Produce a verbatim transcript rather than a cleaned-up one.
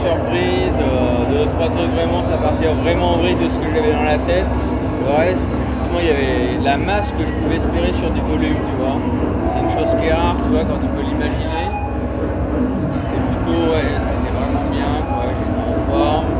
surprises, euh, deux, trois trucs vraiment, ça partait vraiment en vrille de ce que j'avais dans la tête. Le reste, justement, il y avait la masse que je pouvais espérer sur du volume, tu vois. C'est une chose qui est rare, tu vois, quand tu peux l'imaginer. C'était plutôt, ouais, c'était vraiment bien, quoi. J'étais en forme.